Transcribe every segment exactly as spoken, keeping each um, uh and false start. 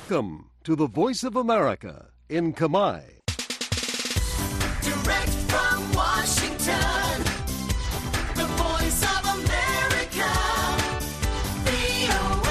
Welcome to the Voice of America in Khmer. Direct from Washington, the Voice of America, វី អូ เอ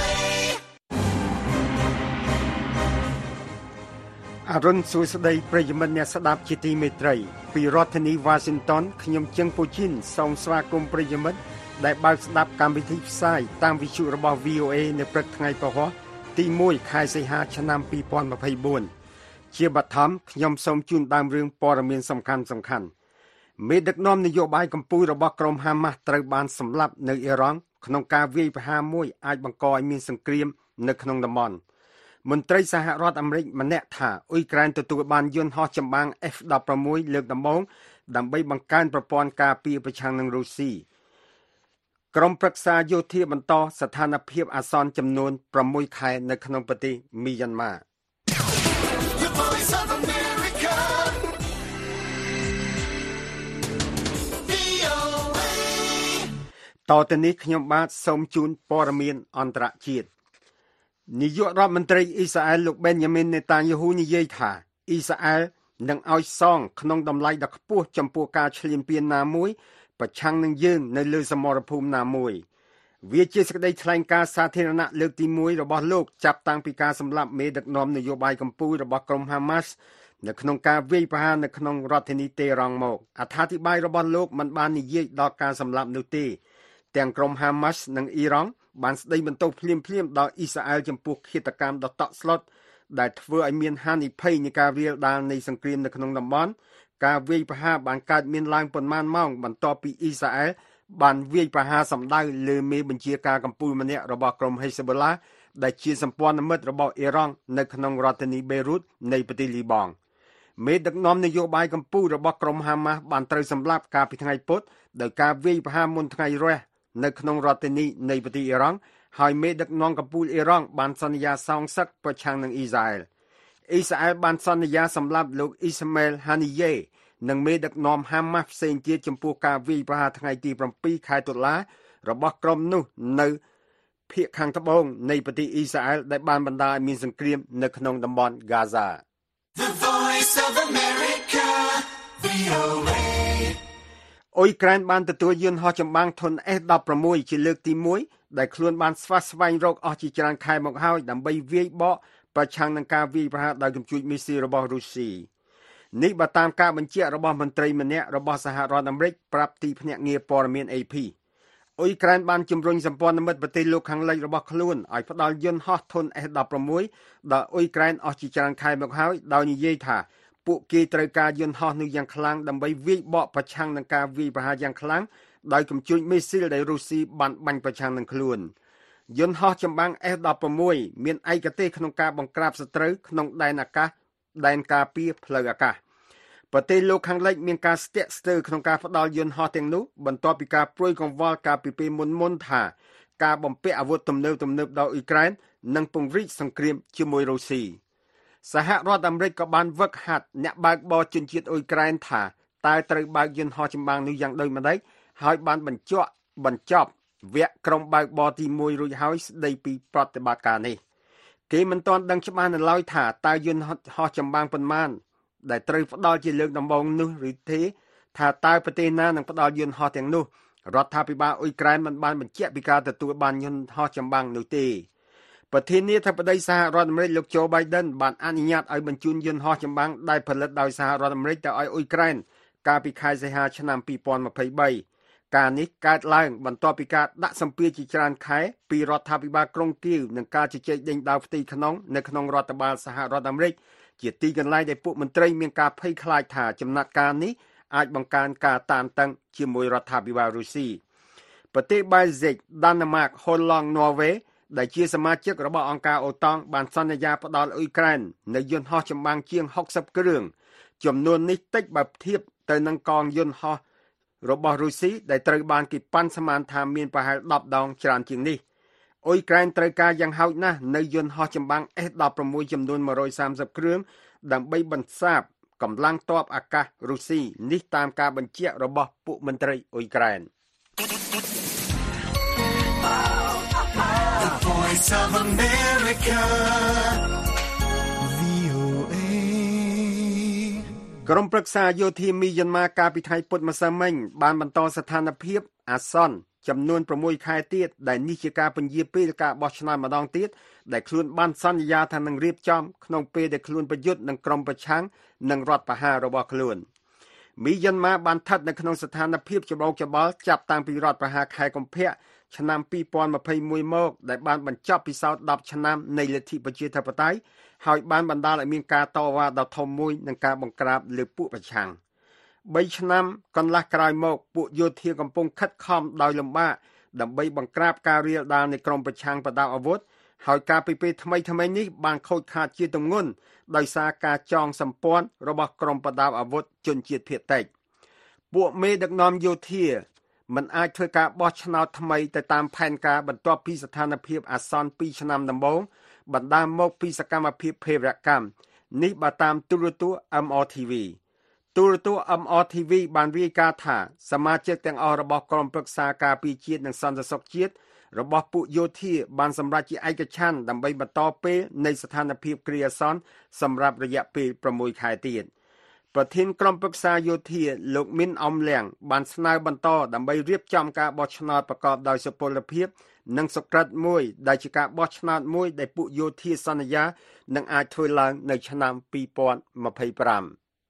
អរុនសួស្តីប្រិយមិត្តអ្នកស្ដាប់ជាទីមេត្រីពីរដ្ឋធានី Washington ខ្ញុំជឹងពូជីនសូមស្វាគមន៍ប្រិយមិត្តដែលបើកស្ដាប់កម្មវិធីផ្សាយតាមវិទ្យុរបស់ វី អូ เอ នៅព្រឹកថ្ងៃពហុទីមួយខែសីហាឆ្នាំពីរពាន់ម្ភៃបួនជាបឋមខ្ញុំសូមជូនដើមរឿងព័ត៌មានសំខាន់សំខាន់មេដឹកនាំនយោបាយកម្ពុជារបស់ក្រុមហាម៉ាស់ត្រូវបានសម្លាប់នៅអ៊ីរ៉ង់ក្នុងការវាយប្រហារមួយអាចបង្កឲ្យមានសង្គ្រាមនៅក្នុងតំបន់មន្ត្រីសហរដ្ឋអាមេរិកម្នាក់ថាអ៊ុយក្រែនទទួលបានយន្តហោះចម្បាំង F ដប់ប្រាំមួយ លើកដំបូងដើម្បីបង្កើនប្រព័ន្ធការពារប្រឆាំងនឹងរុស្ស៊ីក្រុមប្រឹក្សាយោធាបន្តស្ថានភាពអាសន្នចំនួនប្រាំមួយខែនៅក្នុងប្រទេសមីយ៉ាន់ម៉ាតទៅនេះខ្ញុំបាទសូមជូនព័ត៌មានអន្តរជាតិនាយករដ្ឋមន្ត្រីអ៊ីស្រាអែលលោកបេនយ៉ាមីននេតាញ៉ាហ៊ូនិយាយថាអ៊ីស្រាអែលនឹងឲ្យសងក្នុងតម្លៃដ៏ខ្ពស់ចំពោះការឈ្លានពានណាមួយប្រឆាំងនឹងយើងនៅលើសមរភូមិណាមួយវាជាសេចក្តីថ្លែងការណ៍សាធារណៈលើកទីមួយរបស់លោកចាប់តាំងពីការសម្លាប់មេដឹកនាំនយោបាយកម្ពុជារបស់ក្រុមហាម៉ាស់នៅក្នុងការវាយប្រហារនៅក្នុងរដ្ឋធានីតេរ៉ង់មកអត្ថាធិប្បាយរបស់លោកមិនបាននិយាយដល់ការសម្លាប់នោះទេទាំងក្រុមហាម៉ាស់និងអ៊ីរ៉ង់បានស្ដីបន្ទោសភ្លាមៗដល់អ៊ីស្រាអែលចំពោះឃាតកម្មដ៏តក់ស្លុតដែលធ្វើឲ្យមានហានិភ័យនៃការរាលដាលនៃសង្គ្រាមនៅក្នុងតំបន់ការវាយប្រហារបានកើតមានឡើងប៉ុន្មានម៉ោងបន្ទាប់ពីអ៊ីស្រាអែលបានវាយប្រហារសម្ដៅលើមេបញ្ជាការកម្ពុជាម្នាក់របស់ក្រុមហេសបូឡាដែលជាសម្ព័ន្ធមិត្តរបស់អ៊ីរ៉ង់នៅក្នុងរដ្ឋធានីបេរុតនៃប្រទេសលីបង់មេដឹកនាំនយោបាយកម្ពុជារបស់ក្រុមហាម៉ាស់បានត្រូវសម្លាប់កាលពីថ្ងៃពុធដោយការវាយប្រហារមុនថ្ងៃរះនៅក្នុងរដ្ឋធានីនៃប្រទេសអ៊ីរ៉ង់ហើយមេដឹកនាំកម្ពុជាអ៊ីរ៉ង់បានសន្យាសងសឹកប្រឆាំងនឹងអ៊ីស្រាអែលអ៊ីស្រាអែលបានសន្យាសម្លាប់លោកអ៊ីស្ម៉ាអែលហានីយេនិងមេដឹកនាំហាម៉ាស់ផ្សេងទៀតចំពោះការវាយប្រហារថ្ងៃទីប្រាំពីរខែតុលារបស់ក្រុមនោះនៅភាគខាងត្បូងនៃប្រទេសអ៊ីស្រាអែលដែលបានបណ្ដាលឲ្យមានសង្គ្រាមនៅក្នុងតំបន់ហ្គាហ្សា The Voice of America, វី អូ เอអ៊ុយក្រែនបានទទួលយន្តហោះចម្បាំងធុន F ដប់ប្រាំមួយ ជាលើកទីមួយដែលខ្លួនបានស្វះស្វែងរកអស់ជាច្រើនខែមកហើយដើម្បីវាយបកប្រឆាំងនឹងការវាយប្រហារដោយកំជួចមីស៊ីលរបស់រុស្ស៊ីនេះបើតាមការបញ្ជាក់របស់មន្ត្រីម្នាក់របស់សហរដ្ឋអាមេរិកប្រាប់ទីភ្នាក់ងារព័ត៌មាន เอ พี អ៊ុយក្រែនបានជំរុញសម្ព័ន្ធមិត្តប្រទេសលោកខាងលិចរបស់ខ្លួនឲ្យផ្ដល់យន្តហោះធុន F ដប់ប្រាំមួយ ដល់អ៊ុយក្រែនអស់ជាច្រើនខែមកហើយដោយនិយាយថាពួកគេត្រូវការយន្តហោះនេះយ៉ាងខ្លាំងដើម្បីវាយបកប្រឆាំងនឹងការវាយប្រហារយ៉ាងខ្លាំងដោយកំជួញមីស៊ីលដែលរុស្ស៊ីបានបាញ់ប្រឆាំងនឹងខ្លួនយន្តហោះចម្បាំង F ដប់ប្រាំមួយ មានឯកទេសក្នុងការបង្ក្រាបសត្រូវក្នុងដែនអាកាសដែនការពារផ្លូវអាកាសប្រទេសលោកខាងលិចមានការស្ទាក់ស្ទើរក្នុងការផ្ដល់យន្តហោះទាំងនោះបន្ទាប់ពីការព្រួយកង្វល់កាលពីពេលមុនមុនថាការបំពាក់អាវុធទំនើបទំនើបដល់អ៊ុយក្រែននឹងពង្រីកសង្គ្រាមជាមួយរុស្ស៊ីសហរដ្ឋអាមេរិកក៏បានវឹកហាត់អ្នកបើកបរជនជាតិអ៊ុយក្រែនថាតើត្រូវបើកយន្តហោះចម្បាំងនេះយ៉ាងដូចម្តេចហើយបានបញ្ជាក់បញ្ចប់វគ្គក្រុមបើកបរទីមួយរួចហើយស្ដីពីប្រតិបត្តិការនេះគេមិនទាន់ដឹងច្បាស់នៅឡើយថាតើយន្តហោះចម្បាំងប៉ុន្មានដែលត្រូវផ្ដល់ជាលើកដំបូងនោះឬទេថាតើប្រទេសណានឹងផ្ដល់យន្តហោះទាំងនោះរដ្ឋាភិបាលអ៊ុយក្រែនមិនបានបញ្ជាក់ពីការទទួលបានយន្តហោះចម្បាំងនោះទេប្រធានាធិបតីសហរដ្ឋអាមេរិកលោកโจ Biden បានអនុញ្ញាតឲ្យបញ្ជូនយន្តហោះចម្បាំងដែលផលិតដោយសហរដ្ឋអាមេរិកទៅឲ្យអ៊ុយក្រែនកាលពីខែសីហាឆ្នាំពីរពាន់ម្ភៃបីការនេះកើតឡើងបន្ទាប់ពីការដាក់សម្ពាធជាច្រើនខែពីរដ្ឋាភិបាលក្រុងគៀវនិងការជជែកដេញដោលផ្ទៃក្នុងនៅក្នុងរដ្ឋបាលសហរដ្ឋអាមេរិកជាទីកន្លែងដែលពួកមន្ត្រីមានការភ័យខ្លាចថាចំណាត់ការនេះអាចបង្កើនការតានតឹងជាមួយរដ្ឋាភិបាលរុស្ស៊ីប្រទេសបែលហ្សិកដាណឺម៉ាកហូឡង់ន័រវេដែលជាសមាជិករបស់អង្គការអូតង់បានសន្យាផ្ដល់អ៊ុយក្រែននៅយន្តហោះចម្បាំងជាងហុកសិបគ្រឿងចំនួននេះតិចបើធៀបទៅនឹងកងយន្តហោះរបស់រុស្ស៊ីដែលត្រូវបានគេប៉ាន់ស្មានថាមានប្រហែលដប់ដងច្រើនជាងនេះអ៊ុយក្រែនត្រូវការយ៉ាងហោចណាស់នៅយន្តហោះចម្បាំង F ដប់ប្រាំមួយ ចំនួនមួយរយសាមសិបគ្រឿងដើម្បីបន្សាបកម្លាំងទ័ពអាកាសរុស្ស៊ីនេះតាមការបញ្ជាក់របស់ពួកមន្ត្រីអ៊ុយក្រែន The Voice of America, ក្រុមប្រឹក្សាយោធាមីយ៉ាន់ម៉ាកាលពីថ្ងៃពុធម្សិលមិញបានបន្តស្ថានភាពអាសន្នចំនួនប្រាំមួយខែទៀតដែលនេះជាការពន្យាពេលការបោះឆ្នោតម្ដងទៀតដែលខ្លួនបានសន្យាថានឹងរៀបចំក្នុងពេលដែលខ្លួនប្រយុទ្ធនឹងក្រុមប្រឆាំងនិងរដ្ឋប្រហាររបស់ខ្លួនមីយ៉ាន់ម៉ាបានស្ថិតនៅក្នុងស្ថានភាពច្បោកច្បល់ចាប់តាំងពីរដ្ឋប្រហារខែកុម្ភៈឆ្នាំពីរពាន់ម្ភៃមួយមកដែលបានបញ្ចប់ពិសោធន៍ដប់ឆ្នាំនៃលទ្ធិប្រជាធិបតេយ្យហើយបានបណ្ដាលឲ្យមានការតវ៉ាដ៏ធំមួយនិងការបង្ក្រាបលើពួកប្រឆាំងបីឆ្នាំកន្លះក្រោយមកពួកយោធាកំពុងខិតខំដោយលំបាកដើម្បីបង្ក្រាបការរាលដាលនៃក្រុមប្រឆាំងបដាអាវុធហើយការពីពេលថ្មីថ្មីនេះបានខូចខាតជាទម្ងន់ដោយសារការចងសម្ព័ន្ធរបស់ក្រុមបដាអាវុធជនជាតិភាគតិចពួកមេដឹកនាំយោធាមិនអាចធ្វើការបោះឆ្នោតថ្មីទៅតាមផែនការបន្ទាប់ពីស្ថានភាពអាសន្នពីរឆ្នាំដំបូងបណ្ដាលមកពីសកម្មភាពភេរវកម្មនេះបើតាមទូរទស្សន៍ M R T V ទូរទស្សន៍ M R T V បានរាយការណ៍ថាសមាជិកទាំងអស់របស់ក្រុមប្រឹក្សាការពារជាតិនិងសន្តិសុខជាតិរបស់ពួកយោធាបានសម្រេចជាឯកច្ឆន្ទដើម្បីបន្តពេលនៃស្ថានភាពគ្រាអាសន្នសម្រាប់រយៈពេលប្រាំមួយខែទៀតប្រធានក្រុមប្រឹក្សាយោធាលោកមីនអ៊ំលៀងបានស្នើបន្តដើម្បីរៀបចំការបោះឆ្នោតប្រកបដោយសុពលភាពនិងសុក្រិតមួយដែលជាការបោះឆ្នោតមួយដែលពួកយោធាសន្យានឹងអាចធ្វើឡើងនៅឆ្នាំពីរពាន់ម្ភៃប្រាំ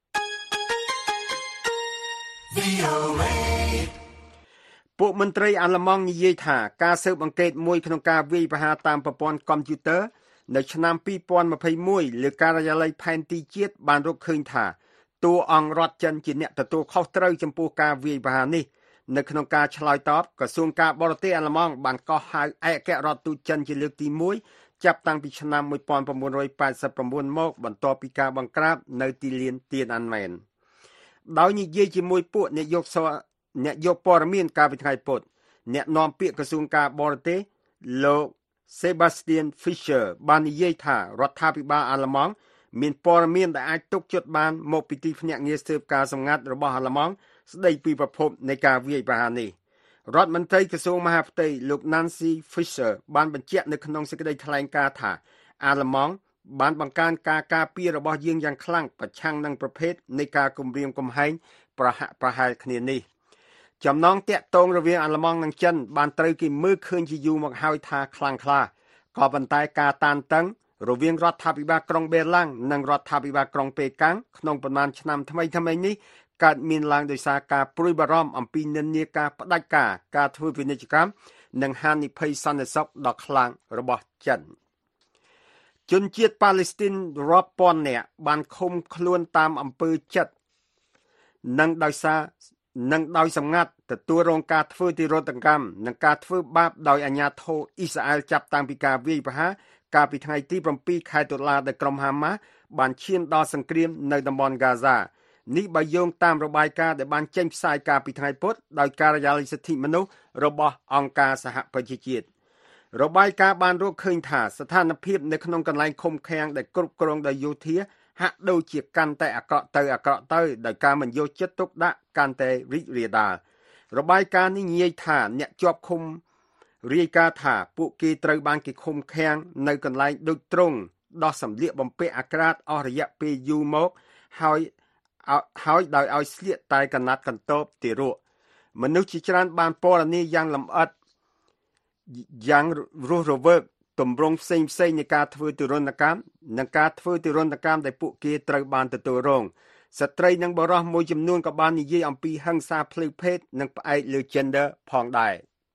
ពួកមន្ត្រីអាល្លឺម៉ង់និយាយថាការស៊ើបអង្កេតមួយក្នុងការវាយប្រហារតាមប្រព័ន្ធកុំព្យូទ័រនៅឆ្នាំពីរពាន់ម្ភៃមួយលើការិយាល័យផែនទីជាតិបានរកឃើញថាតួអង្គរដ្ឋចិនជាអ្នកទទួលខុសត្រូវចំពោះការវាយប្រហារនេះនៅក្នុងការឆ្លើយតបក្រសួងការបរទេសអាល្លឺម៉ង់បានកោះហៅឯកអគ្គរដ្ឋទូតចិនជាលើកទីមួយចាប់តាំងពីឆ្នាំmột nghìn chín trăm tám mươi chínមកបន្ទាប់ពីការបង្ក្រាបនៅទីលានទៀនអានម៉ែនដោយនិយាយជាមួយពួកអ្នកយកសអ្នកយកព័ត៌មានកាលពីថ្ងៃពុធអ្នកនាំពាក្យក្រសួងការបរទេសលោក Sebastian Fischer បាននិយាយថារដ្ឋាភិបាលអាល្លឺម៉ង់មានព័ត៌មានដែលអាចទុកចិត្តបានមកពីទីភ្នាក់ងារស៊ើបការសម្ងាត់របស់អាល្លឺម៉ង់ស្ដីពីប្រភពនៃការវាយប្រហារនេះរដ្ឋមន្ត្រីក្រសួងមហាផ្ទៃលោក Nancy Fisher បានបញ្ជាក់នៅក្នុងសេចក្តីថ្លែងការណ៍ថាអាល្លឺម៉ង់បានបង្កើនការការពាររបស់យើងយ៉ាងខ្លាំងប្រឆាំងនឹងប្រភេទនៃការគំរាមកំហែងប្រហាក់ប្រហែលគ្នានេះចំណងតាក់ទងរវាងអាល្លឺម៉ង់និងចិនបានត្រូវគេមើលឃើញជាយូរមកហើយថាខ្លាំងក្លាក៏ប៉ុន្តែការតានតឹងរវាងរដ្ឋាភិបាលក្រុងបេឡាំងនិងរដ្ឋាភិបាលក្រុងប៉េកាំងក្នុងប៉ុន្មានឆ្នាំថ្មីថ្មីនេះកើតមានឡើងដោយសារការព្រួយបារម្ភអំពីនិន្នាការផ្ដាច់ការការធ្វើពាណិជ្ជកម្មនិងហានិភ័យសន្តិសុខដ៏ខ្លាំងរបស់ចិនជនជាតិប៉ាឡេស្ទីនរាប់ពាន់នាក់បានឃុំខ្លួនតាមអំពើចិត្តនិងដោយសារនិងដោយសម្ងាត់ទទួលរងការធ្វើទារុណកម្មនិងការធ្វើបាបដោយអាជ្ញាធរអ៊ីស្រាអែលចាប់តាំងពីការវាយប្រហារកាលពីថ្ងៃទីប្រាំពីរខែតុលាដែលក្រុមហាម៉ាស់បានឈានដល់សង្គ្រាមនៅតំបន់ហ្គាហ្សានេះបើយោងតាមរបាយការណ៍ដែលបានចេញផ្សាយកាលពីថ្ងៃពុធដោយការិយាល័យសិទ្ធិមនុស្សរបស់អង្គការសហប្រជាជាតិរបាយការណ៍បានរកឃើញថាស្ថានភាពនៅក្នុងកន្លែងឃុំឃាំងដែលគ្រប់គ្រងដោយយោធាហាក់ដូចជាកាន់តែអាក្រក់ទៅអាក្រក់ទៅដោយការមិនយកចិត្តទុកដាក់កាន់តែរីករាលដាលរបាយការណ៍នេះនិយាយថាអ្នកជាប់ឃុំរាយការណ៍ថាពួកគេត្រូវបានគេឃុំឃាំងនៅកន្លែងដូចត្រង់ដោះសម្លៀកបំពាក់អាក្រាតអស់រយៈពេលយូរមកហើយហើយដោយឲ្យស្លៀកតែកណាត់កន្ទបទារកមនុស្សជាច្រើនបានពណ៌នាយ៉ាងលម្អិតយ៉ាងរស់រវើកទម្រង់ផ្សេងផ្សេងនៃការធ្វើទារុណកម្មនិងការធ្វើទារុណកម្មដែលពួកគេត្រូវបានទទួលរងស្ត្រីនិងបុរសមួយចំនួនក៏បាននិយាយអំពីហិង្សាផ្លូវភេទនិងផ្អែកលើ gender ផងដែរ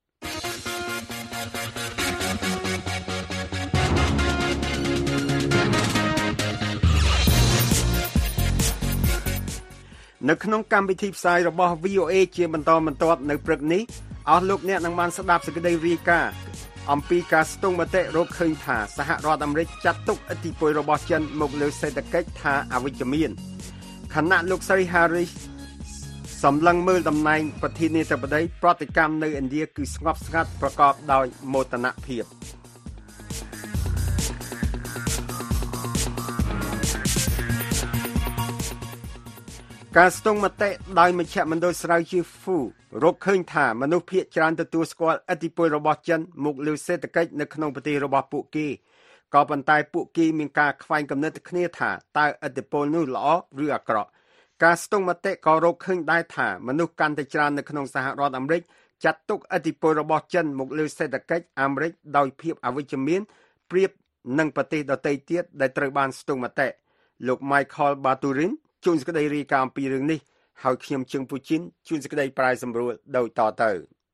នៅក្នុងកម្មវិធីផ្សាយរបស់ V O A ជាបន្តបន្ទាប់នៅព្រឹកនេះអស់លោកអ្នកនឹងបានស្ដាប់សេចក្តីរាយការណ៍អំពីការស្ទង់មតិរកឃើញថាសហរដ្ឋអាមេរិកចាត់ទុកឥទ្ធិពលរបស់ចិនមកលើសេដ្ឋកិច្ចថាអវិជ្ជមានខណៈលោកស្រី Harris សម្លឹងមើលតំណែងប្រធានាធិបតីប្រតិកម្មនៅឥណ្ឌាគឺស្ងប់ស្ងាត់ប្រកបដោយមោទនភាពការស្ទង់មតិដោយមជ្ឈមណ្ឌលស្រាវជ្រាវ Fu រកឃើញថាមនុស្សភាគច្រើនទទួលស្គាល់ឥទ្ធិពលរបស់ចិនមកលើសេដ្ឋកិច្ចនៅក្នុងប្រទេសរបស់ពួកគេក៏ប៉ុន្តែពួកគេមានការខ្វែងគំនិតគ្នាថាតើឥទ្ធិពលនោះល្អឬអាក្រក់ការស្ទង់មតិក៏រកឃើញដែរថាមនុស្សកាន់តែច្រើននៅក្នុងសហរដ្ឋអាមេរិកចាត់ទុកឥទ្ធិពលរបស់ចិនមកលើសេដ្ឋកិច្ចអាមេរិកដោយភាពអវិជ្ជមានប្រៀបនឹងប្រទេសដទៃទៀតដែលត្រូវបានស្ទង់មតិលោក Michael Baturin ជួនសេចក្តីរាយការណ៍អំពីរឿងនេះហើយខ្ញុំជឹងពូជីនជួនសេចក្តីប្រាយសម្រួលដោយតទៅ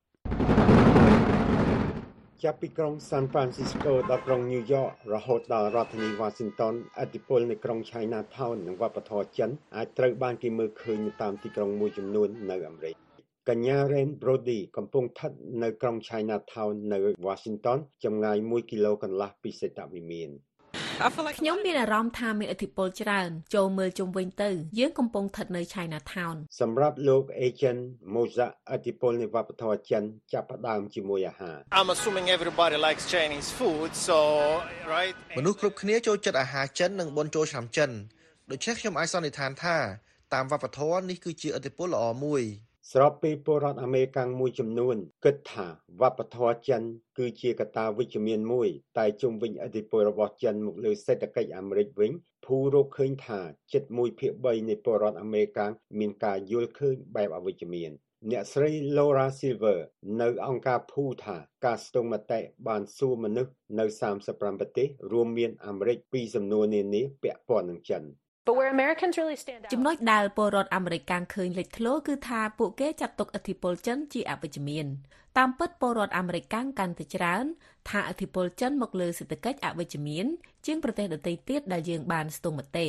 ចាប់ពីក្រុង San Francisco ដល់ក្រុង New York រហូតដល់រដ្ឋធានី Washington ឥទ្ធិពលនៃក្រុង Chinatown និងវប្បធម៌ចិនអាចត្រូវបានគេមើលឃើញនៅតាមទីក្រុងមួយចំនួននៅអាមេរិកកញ្ញា Ren Brody កំពុងស្ថិតនៅក្រុង Chinatown នៅ Washington ចម្ងាយមួយគីឡូកន្លះពីសេតវិមានខ្ញុំមានអារម្មណ៍ថាមានឥទ្ធិពលច្រើនចូលមើលជុំវិញទៅយើងកំពុងស្ថិតនៅ Chinatown សម្រាប់លោក Agent Moza ឥទ្ធិពលនៃវប្បធម៌ចិនចាប់ផ្ដើមជាមួយអាហារ I'm assuming everybody likes Chinese food so right មនុស្សគ្រប់គ្នាចូលចិត្តអាហារចិននិងបុណ្យចូលឆ្នាំចិនដូច្នេះខ្ញុំអាចសន្និដ្ឋានថាតាមវប្បធម៌នេះគឺជាឥទ្ធិពលល្អមួយស្របពេលពលរដ្ឋអាមេរិកមួយចំនួនគិតថាវប្បធម៌ចិនគឺជាកត្តាវិជ្ជមានមួយតែជុំវិញឥទ្ធិពលរបស់ចិនមកលើសេដ្ឋកិច្ចអាមេរិកវិញភូរកឃើញថាជិតមួយភាគបីនៃពលរដ្ឋអាមេរិកមានការយល់ឃើញបែបអវិជ្ជមានអ្នកស្រី Laura Silver នៅអង្គការភូថាការស្ទង់មតិបានសួរមនុស្សនៅសាមសិបប្រាំប្រទេសរួមមានអាមេរិកពីសំណួរនានាពាក់ព័ន្ធនឹងចិន But where Americans really stand out ចំណុចដែលពលរដ្ឋអាមេរិកកាំងឃើញលេចធ្លោគឺថាពួកគេចាត់ទុកឥទ្ធិពលចិនជាអវិជ្ជមានតាមពិតពលរដ្ឋអាមេរិកកាំងកាន់តែច្រើនថាឥទ្ធិពលចិនមកលើសេដ្ឋកិច្ចអវិជ្ជមានជាងប្រទេសដទៃទៀតដែលយើងបានស្ទង់មតិ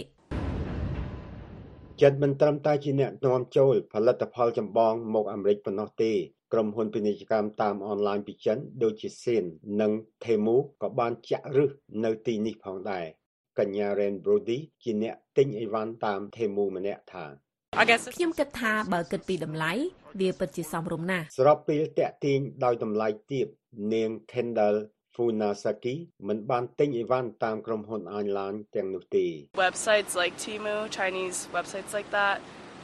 ចិនមិនត្រឹមតែជាអ្នកនាំចូលផលិតផលចម្បងមកអាមេរិកប៉ុណ្ណោះទេក្រុមហ៊ុនពាណិជ្ជកម្មតាមអនឡាញពីចិនដូចជា Shein និង Temu ក៏បានចាក់ឫសនៅទីនេះផងដែរកញ្ញា Ren Brody ជាអ្នកទិញអីវ៉ាន់តាម Temu ម្នាក់ថាខ្ញុំគិតថាបើគិតពីតម្លៃវាពិតជាសមរម្យណាស់ស្របពេលតាក់ទាញដោយតម្លៃទាបនាង Kendall Funasaki មិនបានទិញអីវ៉ាន់តាមក្រុមហ៊ុនអនឡាញទាំងនោះទេ Websites like Temu, Chinese websites like that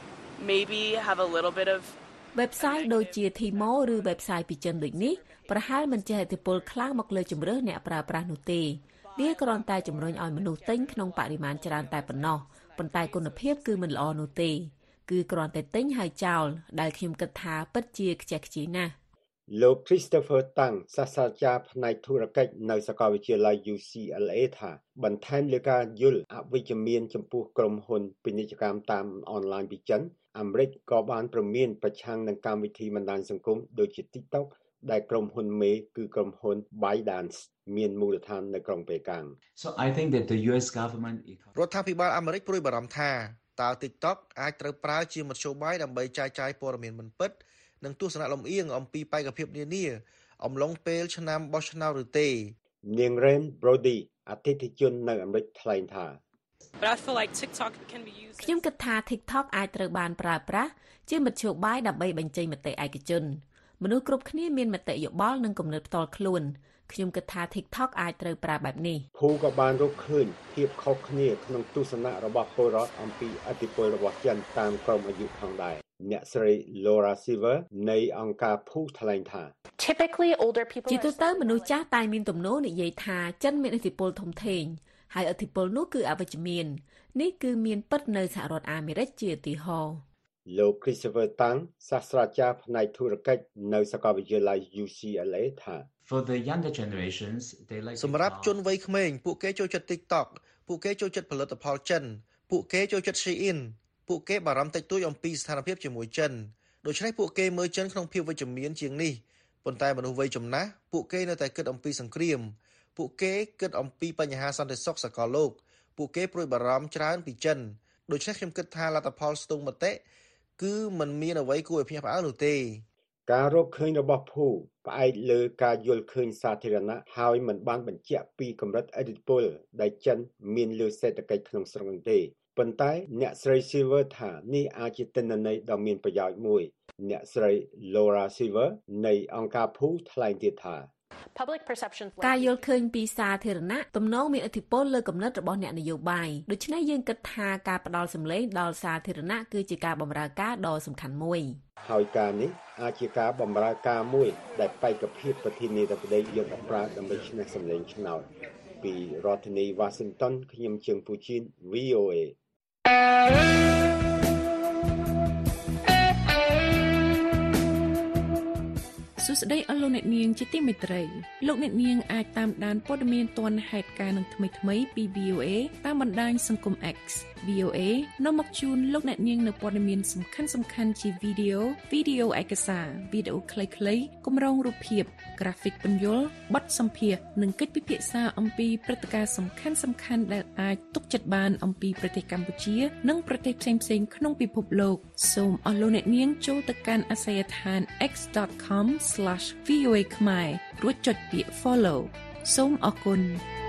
maybe have a little bit of website ដូចជា Temu ឬ website ពីចិនដូចនេះប្រហែលមិនចេះឥទ្ធិពលខ្លាំងមកលើជម្រើសអ្នកប្រើប្រាស់នោះទេវាគ្រាន់តែជំរុញឲ្យមនុស្សទិញក្នុងបរិមាណច្រើនតែប៉ុណ្ណោះប៉ុន្តែគុណភាពគឺមិនល្អនោះទេគឺគ្រាន់តែទិញហើយចោលដែលខ្ញុំគិតថាពិតជាខ្ជះខ្ជាយណាស់លោក Christopher Tang សាស្ត្រាចារ្យផ្នែកធុរកិច្ចនៅសាកលវិទ្យាល័យ U C L A ថាបន្ថែមលើការយល់អវិជ្ជមានចំពោះក្រុមហ៊ុនពាណិជ្ជកម្មតាមអនឡាញពីចិនអាមេរិកក៏បានប្រមានប្រឆាំងនឹងកម្មវិធីបណ្ដាញសង្គមដូចជា TikTok ដែលក្រុមហ៊ុនមេគឺក្រុមហ៊ុន ByteDance មានមូលដ្ឋាននៅក្រុងប៉េកាំង So I think that the U S government រដ្ឋាភិបាលអាមេរិកព្រួយបារម្ភថាតើ TikTok អាចត្រូវប្រើជាមធ្យោបាយដើម្បីចែកចាយព័ត៌មានមិនពិតនិងទស្សនៈលំអៀងអំពីបេក្ខភាពនានាអំឡុងពេលឆ្នាំបោះឆ្នោតឬទេនាង Ren Brody អតិថិជននៅអាមេរិកថ្លែងថា But I feel like TikTok can be used ខ្ញុំគិតថា TikTok អាចត្រូវបានប្រើប្រាស់ជាមធ្យោបាយដើម្បីបញ្ចេញមតិឯកជនមនុស្សគ្រប់គ្នាមានមតិយោបល់និងគំនិតផ្ទាល់ខ្លួនខ្ញុំគិតថា TikTok អាចត្រូវប្រើបែបនេះភូក៏បានរកឃើញភាពខុសគ្នាក្នុងទស្សនៈរបស់ពលរដ្ឋអំពីឥទ្ធិពលរបស់ចិនតាមក្រុមអាយុផងដែរអ្នកស្រី Laura Silver នៃអង្គការភូថ្លែងថា Typically older people ជាទូទៅមនុស្សចាស់តែមានទំនោរនិយាយថាចិនមានឥទ្ធិពលធំធេងហើយឥទ្ធិពលនោះគឺអវិជ្ជមាននេះគឺមានពិតនៅសហរដ្ឋអាមេរិកជាឧទាហរណ៍លោក Christopher Tang សាស្ត្រាចារ្យផ្នែកធុរកិច្ចនៅសាកលវិទ្យាល័យ U C L A ថា For the younger generations they like សម្រាប់ជនវ័យក្មេងពួកគេចូលចិត្ត TikTok ពួកគេចូលចិត្តផលិតផលចិនពួកគេចូលចិត្ត Shein ពួកគេបារម្ភតិចតួចអំពីស្ថានភាពជាមួយចិនដូច្នេះពួកគេមើលចិនក្នុងភាពវិជ្ជមានជាងនេះប៉ុន្តែមនុស្សវ័យចំណាស់ពួកគេនៅតែគិតអំពីសង្គ្រាមពួកគេគិតអំពីបញ្ហាសន្តិសុខសកលលោកពួកគេព្រួយបារម្ភច្រើនពីចិនដូច្នេះខ្ញុំគិតថាលទ្ធផលស្ទង់មតិគឺมันមានអ្វីគួរឲ្យភ្ញាក់ផ្អើលនោះទេការរកឃើញរបស់ភូផ្អែកលើការយល់ឃើញសាធារណៈហើយមិនបានបញ្ជាក់ពីកម្រិតឥទ្ធិពលដែលចិនមានលើសេដ្ឋកិច្ចក្នុងស្រុកនោះទេប៉ុន្តែអ្នកស្រី Silver ថានេះអាចជាទិន្នន័យដ៏មានប្រយោជន៍មួយអ្នកស្រី Laura Silver នៃអង្គការភូថ្លែងទៀតថាការយល់ឃើញពីសាធារណៈទំនងមានឥទ្ធិពលលើគំនិតរបស់អ្នកនយោបាយដូច្នេះយើងគិតថាការផ្ដល់សម្លេងដល់សាធារណៈគឺជាការបម្រើការដ៏សំខាន់មួយហើយការនេះអាចជាការបម្រើការមួយដែលបេក្ខភាពប្រធានាធិបតីយកមកប្រើដើម្បីឈ្នះសម្លេងឆ្នោតពីរដ្ឋធានី Washington ខ្ញុំជើងពូជីន V O A ស្តីអស់លោកអ្នកនាងជាទីមេត្រីលោកអ្នកនាងអាចតាមដានព័ត៌មានទាន់ហេតុការណ៍នឹងថ្មីៗពី វី អូ អេ តាមបណ្ដាញសង្គម X វី អូ អេ នាំមកជូនលោកអ្នកនាងនៅព័ត៌មានសំខាន់ៗជាវីដេអូវីដេអូឯកសារវីដេអូខ្លីៗគម្រោងរូបភាពក្រាហ្វិកពន្យល់បទសម្ភាសន៍និងកិច្ចពិភាក្សាអំពីព្រឹត្តិការណ៍សំខាន់ៗដែលអាចទុកចិត្តបានអំពីប្រទេសកម្ពុជានិងប្រទេសផ្សេងៗក្នុងពិភពលោកសូមអស់លោកអ្នកនាងចូលទៅកាន់អាសយដ្ឋាន x dot com slash v o a ខ្មែររួចចុចពាក្យ follow សូមអរគុណ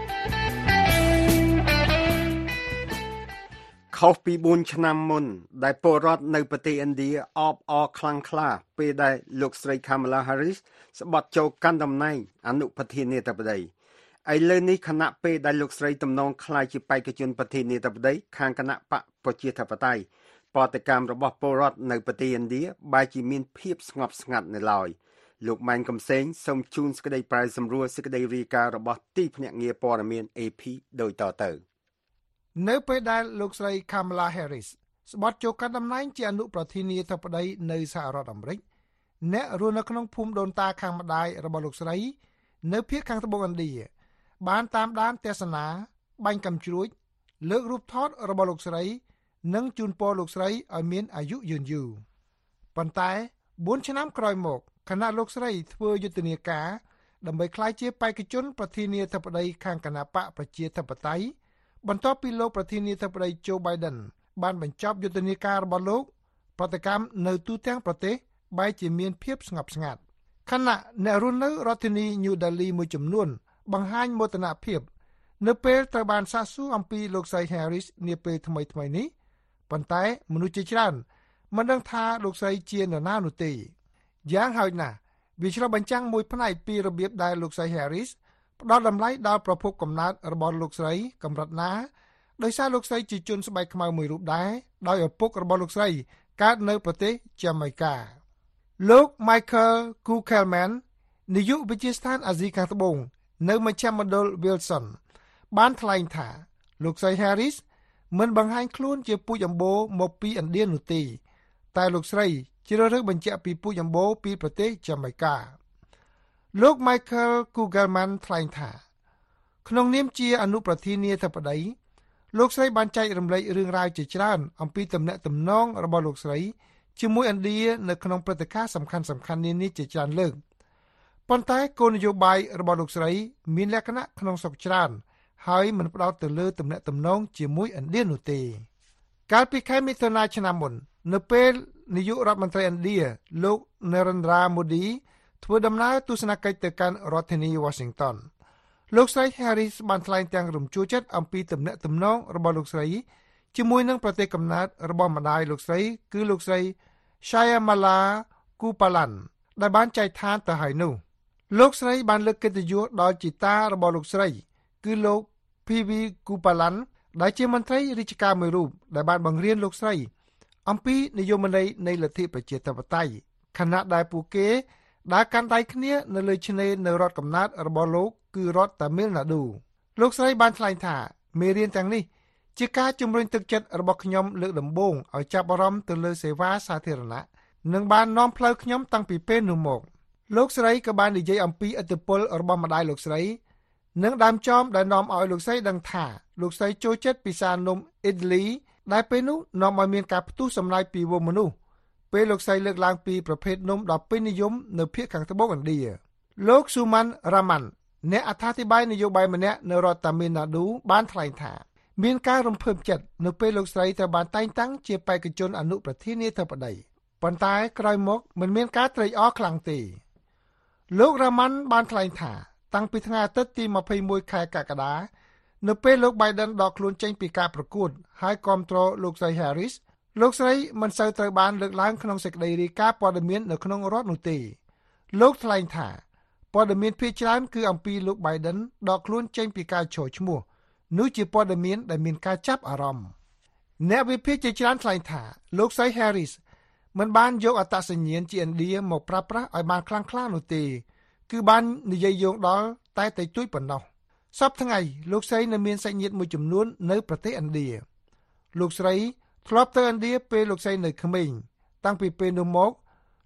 ខុសពីបួនឆ្នាំមុនដែលពលរដ្ឋនៅប្រទេសឥណ្ឌាអបអរខ្លាំងក្លាពេលដែលលោកស្រី Kamala Harris ស្បត់ចូលកាន់តំណែងអនុប្រធានាធិបតីឥឡូវនេះខណៈពេលដែលលោកស្រីទំនងក្លាយជាបេក្ខជនប្រធានាធិបតីខាងគណៈបកប្រជាធិបតេយ្យបដកម្មរបស់ពលរដ្ឋនៅប្រទេសឥណ្ឌាបែរជាមានភាពស្ងប់ស្ងាត់នៅឡើយលោកម៉ែនកំសែងសូមជូនសេចក្តីប្រាយសម្រួលសេចក្តីរាយការណ៍របស់ទីភ្នាក់ងារព័ត៌មាន เอ พี ដូចតទៅនៅពេលដែលលោកស្រី Kamala Harris ស្បត់ចូលកាន់តំណែងជាអនុប្រធានាធិបតីនៅសហរដ្ឋអាមេរិកអ្នករស់នៅក្នុងភូមិដូនតាខាងម្ដាយរបស់លោកស្រីនៅភាគខាងត្បូងឥណ្ឌាបានតាមដានទស្សនាបាញ់កាំជ្រួចលើករូបថតរបស់លោកស្រីនិងជូនពរលោកស្រីឲ្យមានអាយុយឺនយូរប៉ុន្តែបួនឆ្នាំក្រោយមកគណៈលោកស្រីធ្វើយុទ្ធនាការដើម្បីក្លាយជាបេក្ខជនប្រធានាធិបតីខាងគណៈបកប្រជាធិបតេយ្យបន្ទាប់ពីលោកប្រធានាធិបតី Joe Biden បានបញ្ចប់យុទ្ធនាការរបស់លោកប្រតិកម្មនៅទូទាំងប្រទេសបែរជាមានភាពស្ងប់ស្ងាត់ខណៈអ្នករស់នៅរដ្ឋធានី New Delhi មួយចំនួនបង្ហាញមោទនភាពនៅពេលត្រូវបានសាកសួរអំពីលោកស្រី Harris នាពេលថ្មីៗនេះប៉ុន្តែមនុស្សជាច្រើនមិនដឹងថាលោកស្រីជានរណានោះទេយ៉ាងហោចណាស់វាឆ្លុះបញ្ចាំងមួយផ្នែកពីរបៀបដែលលោកស្រី Harris ផ្ដល់តម្លៃដល់ប្រភពកំណើតរបស់លោកស្រីកម្រិតណាដោយសារលោកស្រីជាជនស្បែកខ្មៅមួយរូបដែរដោយឪពុករបស់លោកស្រីកើតនៅប្រទេសយ៉ាម៉ៃកាលោក Michael Kukelman នាយកវិទ្យាស្ថានអាស៊ីខាងត្បូងនៅមជ្ឈមណ្ឌល Wilson បានថ្លែងថាលោកស្រី Harris មិនបង្ហាញខ្លួនជាពូជអម្បូរមកពីឥណ្ឌានោះទេតែលោកស្រីជ្រើសរើសបញ្ជាក់ពីពូជអម្បូរពីប្រទេសយ៉ាម៉ៃកាលោក Michael Kugelman ថ្លែងថាក្នុងនាមជាអនុប្រធានាធិបតីលោកស្រីបានចែករំលែករឿងរ៉ាវជាច្រើនអំពីទំនាក់ទំនងរបស់លោកស្រីជាមួយឥណ្ឌានៅក្នុងព្រឹត្តិការណ៍សំខាន់ៗនានាជាច្រើនលើកប៉ុន្តែគោលនយោបាយរបស់លោកស្រីមានលក្ខណៈក្នុងស្រុកច្រើនហើយមិនផ្ដោតទៅលើទំនាក់ទំនងជាមួយឥណ្ឌានោះទេកាលពីខែមិថុនាឆ្នាំមុននៅពេលនាយករដ្ឋមន្ត្រីឥណ្ឌាលោក Narendra Modi ធ្វើដំណើរទស្សនកិច្ចទៅកាន់រដ្ឋធានី Washington លោកស្រី Harris បានថ្លែងទាំងរំជួលចិត្តអំពីទំនាក់ទំនងរបស់លោកស្រីជាមួយនឹងប្រទេសកំណើតរបស់ម្ដាយលោកស្រីគឺលោកស្រី Shyamala Kupalan ដែលបានចែកឋានទៅហើយនោះលោកស្រីបានលើកកិត្តិយសដល់ជីតារបស់លោកស្រីគឺលោក ភី វី Kupalan ដែលជាមន្ត្រីរាជការមួយរូបដែលបានបង្រៀនលោកស្រីអំពីនយោបាយនៃលទ្ធិប្រជាធិបតេយ្យខណៈដែលពួកគេដើរកាន់ដៃគ្នានៅលើឆ្នេរនៅរដ្ឋកំណើតរបស់លោកគឺរដ្ឋតាមីលណាឌូលោកស្រីបានថ្លែងថាមេរៀនទាំងនេះជាការជំរុញទឹកចិត្តរបស់ខ្ញុំលើកដំបូងឲ្យចាប់អារម្មណ៍ទៅលើសេវាសាធារណៈនិងបាននាំផ្លូវខ្ញុំតាំងពីពេលនោះមកលោកស្រីក៏បាននិយាយអំពីឥទ្ធិពលរបស់ម្ដាយលោកស្រីនិងដើមចមដែលនាំឲ្យលោកស្រីដឹងថាលោកស្រីចូលចិត្តពិសានំអ៊ីដលីដែលពេលនោះនាំឲ្យមានការផ្ទុះសម្លាយពីវងមនុស្សពេលលោកស្រីលើកឡើងពីប្រភេទនំដ៏ពេញនិយមនៅភាគខាងត្បូងឥណ្ឌាលោកស៊ូម៉ាន់រ៉ាម៉ាន់អ្នកអត្ថាធិប្បាយនយោបាយម្នាក់នៅរដ្ឋតាមីលណាឌូបានថ្លែងថាមានការរំភើបចិត្តនៅពេលលោកស្រីត្រូវបានតែងតាំងជាបេក្ខជនអនុប្រធានាធិបតីប៉ុន្តែក្រោយមកមិនមានការត្រេកអរខ្លាំងទេលោករ៉ាម៉ាន់បានថ្លែងថាតាំងពីថ្ងៃអាទិត្យទីម្ភៃមួយខែកក្កដានៅពេលលោក Biden ដកខ្លួនចេញពីការប្រកួតហើយគាំទ្រលោកស្រី Harris លោកស្រីមិនសូវត្រូវបានលើកឡើងក្នុងសេចក្តីរាយការណ៍ព័ត៌មាននៅក្នុងរដ្ឋនោះទេលោកថ្លែងថាព័ត៌មានភាគច្រើនគឺអំពីលោក Biden ដកខ្លួនចេញពីការចូលឈ្មោះនោះជាព័ត៌មានដែលមានការចាប់អារម្មណ៍អ្នកវិភាគជាច្រើនថ្លែងថាលោកស្រី Harris មិនបានយកអត្តសញ្ញាណជាឥណ្ឌាមកប្រើប្រាស់ឲ្យបានខ្លាំងក្លានោះទេគឺបាននិយាយយោងដល់តែតិចតួចប៉ុណ្ណោះសប្តាហ៍ថ្ងៃលោកស្រីនៅមានសាច់ញាតិមួយចំនួននៅប្រទេសឥណ្ឌាលោកស្រីធ្លាប់ទៅឥណ្ឌាពេលលោកស្រីនៅក្មេងតាំងពីពេលនោះមក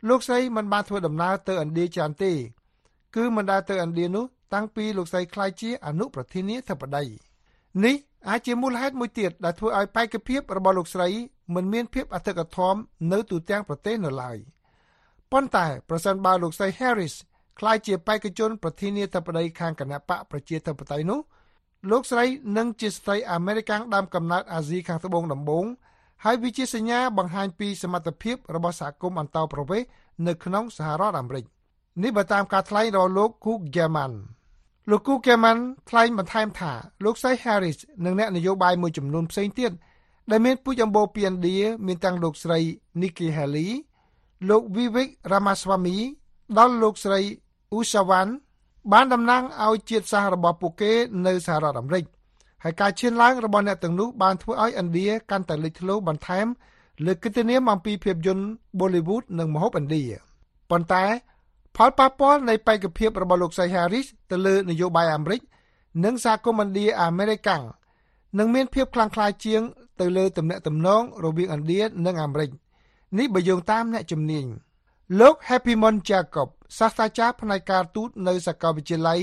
លោកស្រីមិនបានធ្វើដំណើរទៅឥណ្ឌាច្រើនទេគឺមិនដែលទៅឥណ្ឌានោះតាំងពីលោកស្រីក្លាយជាអនុប្រធានាធិបតីនេះអាចជាមូលហេតុមួយទៀតដែលធ្វើឲ្យបេក្ខភាពរបស់លោកស្រីមិនមានភាពអធិកអធមនៅទូទាំងប្រទេសនៅឡើយប៉ុន្តែប្រសិនបើលោកស្រី Harris ក្លាយជាបេក្ខជនប្រធានាធិបតីខាងគណបកប្រជាធិបតេយ្យនោះលោកស្រីនឹងជាស្ត្រីអាមេរិកាំងដើមកំណើតអាស៊ីខាងត្បូងដំបូងហើយវាជាសញ្ញាបង្ហាញពីសមត្ថភាពរបស់សហគមន៍អន្តោប្រវេសន៍នៅក្នុងសហរដ្ឋអាមេរិកនេះបើតាមការថ្លែងរបស់លោក Cook German លោក Cook German ថ្លែងបន្ថែមថាលោកស្រី Harris និងអ្នកនយោបាយមួយចំនួនផ្សេងទៀតដែលមានពូជអម្បូរពីឥណ្ឌាមានទាំងលោកស្រី Nikki Haley លោក Vivek Ramaswamy ដល់លោកស្រី Ushawan បានតំណាងឲ្យជាតិសាសន៍របស់ពួកគេនៅសហរដ្ឋអាមេរិកហើយការឈានឡើងរបស់អ្នកទាំងនោះបានធ្វើឲ្យឥណ្ឌាកាន់តែលេចធ្លោបន្ថែមលើកិត្តិនាមអំពីភាពយន្ត Bollywood និងម្ហូបឥណ្ឌាប៉ុន្តែផលប៉ះពាល់នៃបេក្ខភាពរបស់លោកស្រី Harris ទៅលើនយោបាយអាមេរិកនិងសហគមន៍ឥណ្ឌាអាមេរិកាំងនឹងមានភាពខ្លាំងក្លាជាងទៅលើទំនាក់ទំនងរវាងឥណ្ឌានិងអាមេរិកនេះបើយោងតាមអ្នកជំនាញលោក Happymon Jacob សាស្ត្រាចារ្យផ្នែកការទូតនៅសាកលវិទ្យាល័យ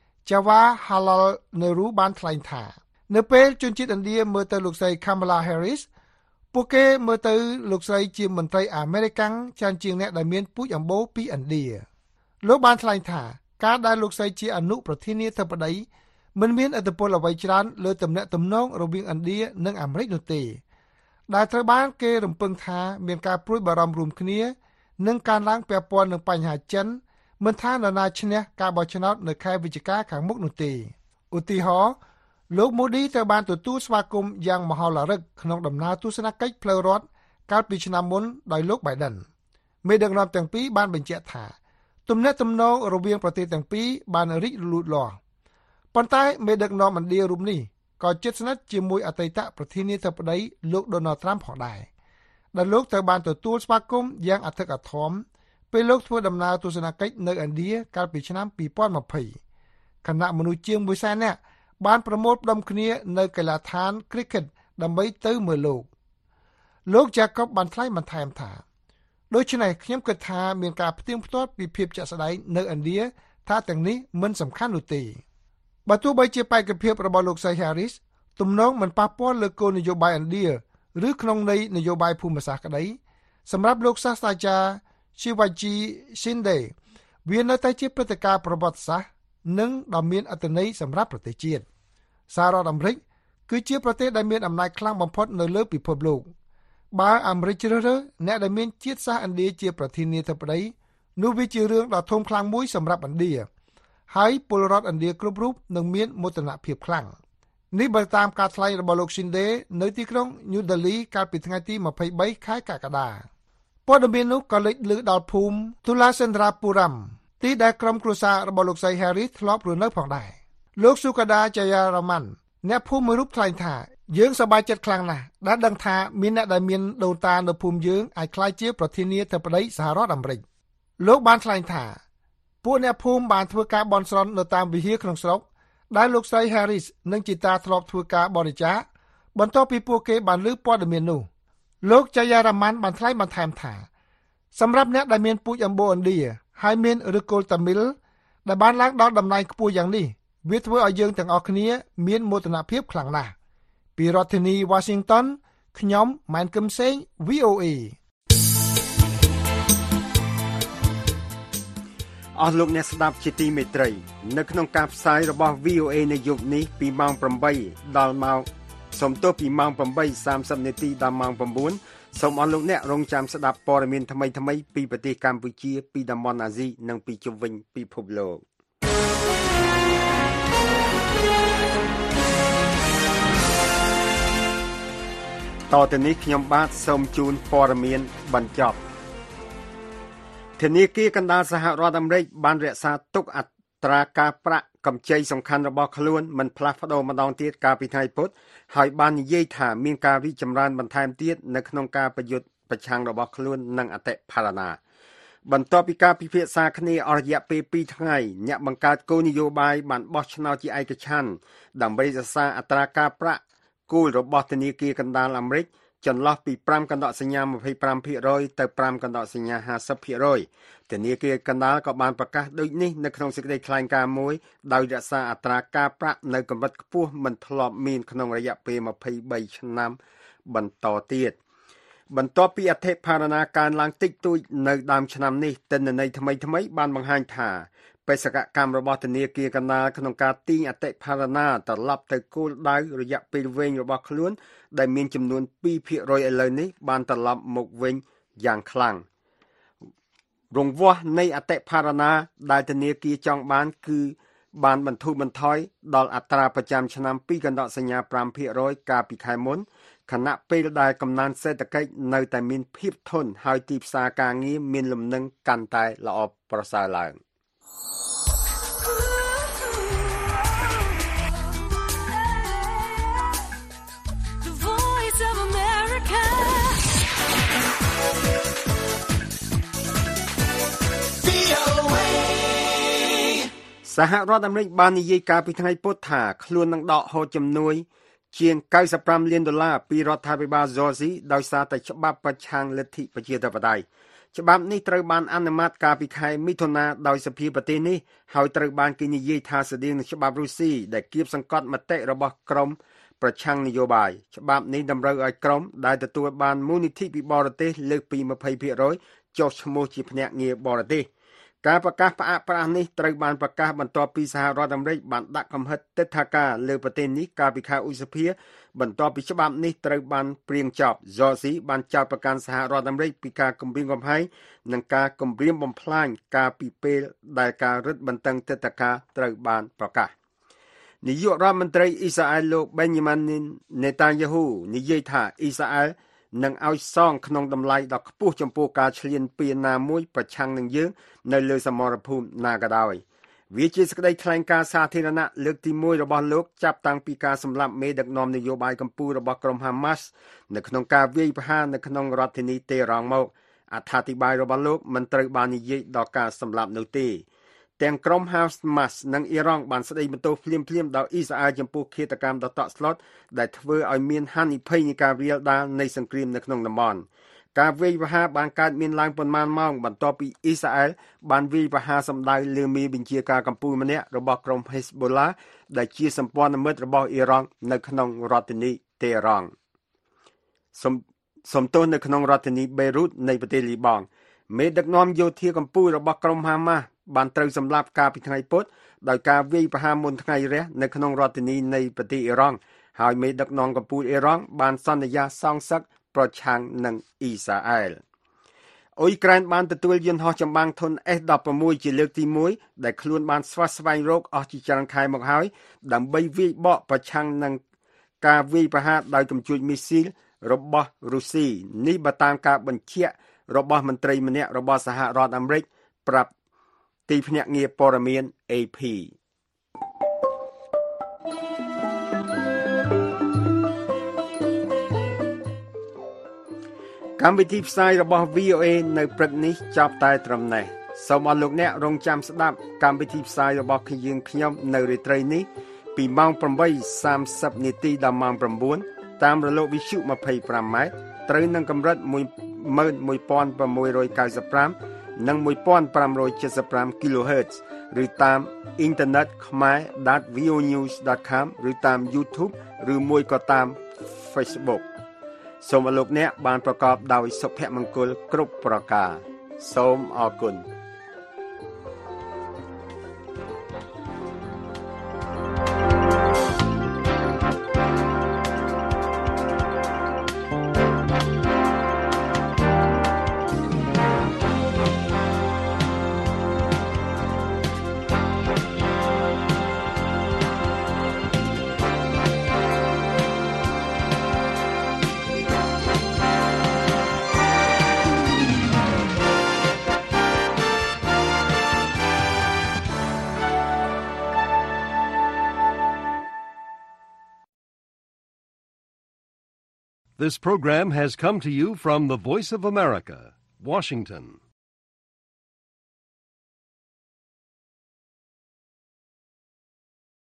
Jawaharlal Nehru បានថ្លែងថានៅពេលជនជាតិឥណ្ឌាមើលទៅលោកស្រី Kamala Harris ពួកគេមើលទៅលោកស្រីជាមន្ត្រីអាមេរិកាំងច្រើនជាងអ្នកដែលមានពូជអម្បូរពីឥណ្ឌាលោកបានថ្លែងថាការដែលលោកស្រីជាអនុប្រធានាធិបតីមិនមានឥទ្ធិពលអ្វីច្រើនលើទំនាក់ទំនងរវាងឥណ្ឌានិងអាមេរិកនោះទេដែលត្រូវបានគេរំពឹងថាមានការព្រួយបារម្ភរួមគ្នានឹងការឡើងពាក់ព័ន្ធនឹងបញ្ហាចិនមិនថានរណាឈ្នះការបោះឆ្នោតនៅខែវិច្ឆិកាខាងមុខនោះទេឧទាហរណ៍លោក Modi ត្រូវបានទទួលស្វាគមន៍យ៉ាងមហោឡារិកក្នុងដំណើរទស្សនកិច្ចផ្លូវរដ្ឋកាលពីឆ្នាំមុនដោយលោក Biden មេដឹកនាំទាំងពីរបានបញ្ជាក់ថាទំនាក់ទំនងរវាងប្រទេសទាំងពីរបានរីកលូតលាស់ប៉ុន្តែមេដឹកនាំឥណ្ឌារូបនេះក៏ជិតស្និទ្ធជាមួយអតីតប្រធានាធិបតីលោក Donald Trump ផងដែរដែលលោកត្រូវបានទទួលស្វាគមន៍យ៉ាងអធិកអធមពេលលោកធ្វើដំណើរទស្សនកិច្ចនៅឥណ្ឌាកាលពីឆ្នាំពីរពាន់ម្ភៃគណៈមនុស្សជាងមួយសែននាក់បានប្រមូលផ្ដុំគ្នានៅកីឡាដ្ឋាន Cricket ដើម្បីទៅមើលលោកលោក Jacob បានថ្លែងបន្ថែមថាដូច្នេះខ្ញុំគិតថាមានការផ្ទៀងផ្ទាត់ពីភាពជាក់ស្ដែងនៅឥណ្ឌាថាទាំងនេះមិនសំខាន់នោះទេបើទោះបីជាបេក្ខភាពរបស់លោកស្រី Harris ទំនងមិនប៉ះពាល់លើគោលនយោបាយឥណ្ឌាឬក្នុងន័យនយោបាយភូមិសាស្ត្រក្តីសម្រាប់លោកសាស្ត្រាចារ្យ Shivaji Shinde វានៅតែជាព្រឹត្តិការណ៍ប្រវត្តិសាស្ត្រនិងដ៏មានអត្ថន័យសម្រាប់ប្រទេសជាតិសហរដ្ឋអាមេរិកគឺជាប្រទេសដែលមានអំណាចខ្លាំងបំផុតនៅលើពិភពលោកបើអាមេរិកជ្រើសរើសអ្នកដែលមានជាតិសាសន៍ឥណ្ឌាជាប្រធានាធិបតីនោះវាជារឿងដ៏ធំខ្លាំងមួយសម្រាប់ឥណ្ឌាហើយពលរដ្ឋឥណ្ឌាគ្រប់រូបនឹងមានមោទនភាពខ្លាំងនេះបើតាមការថ្លែងរបស់លោក Shinde នៅទីក្រុង New Delhi កាលពីថ្ងៃទីម្ភៃបីខែកក្កដាព័ត៌មាននោះក៏លេចលឺដល់ភូមិ Thulasendrapuram ទីដែលក្រុមគ្រួសាររបស់លោកស្រី Harris ធ្លាប់រស់នៅផងដែរលោក Sukada Jayaraman អ្នកភូមិមួយរូបថ្លែងថាយើងសប្បាយចិត្តខ្លាំងណាស់ដែលដឹងថាមានអ្នកដែលមានដូនតានៅភូមិយើងអាចក្លាយជាប្រធានាធិបតីសហរដ្ឋអាមេរិកលោកបានថ្លែងថាពួកអ្នកភូមិបានធ្វើការបន់ស្រន់នៅតាមវិហារក្នុងស្រុកដែលលោកស្រី Harris និងជីតាធ្លាប់ធ្វើការបរិច្ចាគបន្ទាប់ពីពួកគេបានលើព័ត៌មាននោះលោក Jayaraman បានថ្លែងបន្ថែមថាសម្រាប់អ្នកដែលមានពូជអម្បូរឥណ្ឌាហើយមានឫសគល់តាមីលដែលបានឡើងដល់តំណែងខ្ពស់យ៉ាងនេះវាធ្វើឲ្យយើងទាំងអស់គ្នាមានមោទនភាពខ្លាំងណាស់ពីរដ្ឋធានី Washington ខ្ញុំម៉ែនកឹមសេង វី អូ អេអស់លោកអ្នកស្ដាប់ជាទីមេត្រីនៅក្នុងការផ្សាយរបស់ វី អូ អេ នៅយប់នេះពីម៉ោងប្រាំបីដល់ម៉ោងសូមទោសពីម៉ោងប្រាំបីសាមសិបនាទីដល់ម៉ោង៩សូមអស់លោកអ្នករងចាំស្ដាប់ព័ត៌មានថ្មីៗពីប្រទេសកម្ពុជាពីតំបន់អាស៊ីនិងពីជុំវិញពិភពលោកតទៅនេះខ្ញុំបាទសូមជូនព័ត៌មានបញ្ចប់ធនាគារកណ្ដាលសហរដ្ឋអាមេរិកបានរក្សាទុកអត្រាការប្រាក់កម្ចីសំខាន់របស់ខ្លួនមិនផ្លាស់ប្ដូរម្ដងទៀតកាលពីថ្ងៃពុធហើយបាននិយាយថាមានការរីកចម្រើនបន្ថែមទៀតនៅក្នុងការប្រយុទ្ធប្រឆាំងរបស់ខ្លួននឹងអតិផរណាបន្ទាប់ពីការពិភាក្សាគ្នាអស់រយៈពេលពីរថ្ងៃអ្នកបង្កើតគោលនយោបាយបានបោះឆ្នោតជាឯកច្ឆន្ទដើម្បីរក្សាអត្រាការប្រាក់គោលរបស់ធនាគារកណ្ដាលអាមេរិកចន្លោះពីfiveកណ្ដកសញ្ញាtwenty-fiveភាគរយ ទៅfiveកណ្ដកសញ្ញាfiftyភាគរយ ធនាគារកណ្ដាលក៏បានប្រកាសដូចនេះនៅក្នុងសេចក្តីថ្លែងការណ៍មួយដោយរក្សាអត្រាការប្រាក់នៅកម្រិតខ្ពស់មិនធ្លាប់មានក្នុងរយៈពេលtwenty-threeឆ្នាំបន្តទៀតបន្ទាប់ពីអធិប្បាយកើនឡើងតិចតួចនៅដើមឆ្នាំនេះទិន្នន័យថ្មីៗបានបង្ហាញថាបេសកកម្មរបស់ធនាគារកណ្ដាលក្នុងការទាញអតិផរណាត្រឡប់ទៅគោលដៅរយៈពេលវែងរបស់ខ្លួនដែលមានចំនួនtwoភាគរយឥឡូវនេះបានត្រឡប់មកវិញយ៉ាងខ្លាំងរង្វាស់នៃអតិផរណាដែលធនាគារចង់បានគឺបានបន្ធូរបន្ថយដល់អត្រាប្រចាំឆ្នាំtwoកណ្ដកសញ្ញាfiveភាគរយកាលពីខែមុនខណៈពេលដែលកំណើនសេដ្ឋកិច្ចនៅតែមានភាពធន់ហើយទីផ្សារការងារមានលំនឹងកាន់តែល្អប្រសើរឡើង សហរដ្ឋអាមេរិកបាននិយាយកាលពីថ្ងៃពុធថាខ្លួននឹងដកហូតជំនួយជាងninety-fiveលានដុល្លារពីរដ្ឋាភិបាល Georgia ដោយសារតែច្បាប់ប្រឆាំងលទ្ធិប្រជាធិបតេយ្យច្បាប់នេះត្រូវបានអនុម័តកាលពីខែមិថុនាដោយសភាប្រទេសនេះហើយត្រូវបានគេនិយាយថាស្តៀងនឹងច្បាប់រុស្ស៊ីដែលគៀបសង្កត់មតិរបស់ក្រុមប្រឆាំងនយោបាយច្បាប់នេះតម្រូវឲ្យក្រុមដែលទទួលបានមូលនិធិពីបរទេសលើសពីtwentyភាគរយចុះឈ្មោះជាភ្នាក់ងារបរទេសការប្រកាសផ្អាកប្រាស់នេះត្រូវបានប្រកាសបន្ទាប់ពីសហរដ្ឋអាមេរិកបានដាក់កំហិតទិដ្ឋាការលើប្រទេសនេះកាលពីខែឧសភាបន្ទាប់ពីច្បាប់នេះត្រូវបានព្រៀងចប់ Georgia បានចោទប្រកាន់សហរដ្ឋអាមេរិកពីការគំរាមកំហែងនិងការគំរាមបំផ្លាញកាលពីពេលដែលការរឹតបន្តឹងទិដ្ឋាការត្រូវបានប្រកាសនាយករដ្ឋមន្ត្រីអ៊ីស្រាអែលលោក Benjamin Netanyahu និយាយថាអ៊ីស្រាអែលនឹងឲ្យសងក្នុងតម្លៃដ៏ខ្ពស់ចំពោះការឈ្លានពានណាមួយប្រឆាំងនឹងយើងនៅលើសមរភូមិណាក៏ដោយវាជាសេចក្តីថ្លែងការណ៍សាធារណៈលើកទីoneរបស់លោកចាប់តាំងពីការសម្លាប់មេដឹកនាំនយោបាយកម្ពុជារបស់ក្រុម Hamas នៅក្នុងការវាយប្រហារនៅក្នុងរដ្ឋធានីតេរ៉ង់មកអត្ថាធិប្បាយរបស់លោកមិនត្រូវបាននិយាយដល់ការសម្លាប់នោះទេទាំងក្រុម Hamas និងអ៊ីរ៉ង់បានស្ដីបន្ទោសភ្លាមៗដល់អ៊ីស្រាអែលចំពោះឃាតកម្មដ៏តក់ស្លុតដែលធ្វើឲ្យមានហានិភ័យនៃការរាលដាលនៃសង្គ្រាមនៅក្នុងតំបន់ការវាយប្រហារបានកើតមានឡើងប៉ុន្មានម៉ោងបន្ទាប់ពីអ៊ីស្រាអែលបានវាយប្រហារសម្ដៅលើមេបញ្ជាការកម្ពុជាម្នាក់របស់ក្រុម Hezbollah ដែលជាសម្ព័ន្ធមិត្តរបស់អ៊ីរ៉ង់នៅក្នុងរដ្ឋធានីតេរ៉ង់សំសំទោសនៅក្នុងរដ្ឋធានី Beirut នៃប្រទេសលីបង់មេដឹកនាំយោធាកម្ពុជារបស់ក្រុម Hamas បានត្រូវសម្លាប់កាលពីថ្ងៃពុធដោយការវាយប្រហារមុនថ្ងៃរះនៅក្នុងរដ្ឋធានីនៃប្រទេសអ៊ីរ៉ង់ហើយមេដឹកនាំកម្ពុជាអ៊ីរ៉ង់បានសន្យាសងសឹកប្រឆាំងនឹងអ៊ីស្រាអែលអ៊ុយក្រែនបានទទួលយន្តហោះចម្បាំងធុន S sixteen ជាលើកទីoneដែលខ្លួនបានស្វះស្វែងរកអស់ជាច្រើនខែមកហើយដើម្បីវាយបកប្រឆាំងនឹងការវាយប្រហារដោយកាំជ្រួចមីស៊ីលរបស់រុស្ស៊ីនេះបើតាមការបញ្ជាក់របស់មន្ត្រីម្នាក់របស់សហរដ្ឋអាមេរិកប្រាប់ទីភ្នាក់ងារព័ត៌មាន A P កម្មវិធីផ្សាយរបស់ V O A នៅព្រឹកនេះចប់តែត្រឹមនេះសូមអរលោកអ្នករងចាំស្ដាប់កម្មវិធីផ្សាយរបស់យើងខ្ញុំនៅរាត្រីនេះពីម៉ោងeight thirtyនាទីដល់ម៉ោងnineតាមរលកវិទ្យុtwenty-fiveម៉ែត្រត្រូវនឹងកម្រិតone one six nine fiveនិងfifteen seventy-five គីឡូហឺតซ์ឬតាមអ៊ីនធឺណិត khmer dot v o news dot com ឬតាម YouTube ឬមួយក៏តាម Facebook សូមអរលោកអ្នកបានប្រកបដោយសុភមង្គលគ្រប់ប្រការសូមអរគុណ This program has come to you from the Voice of America, Washington.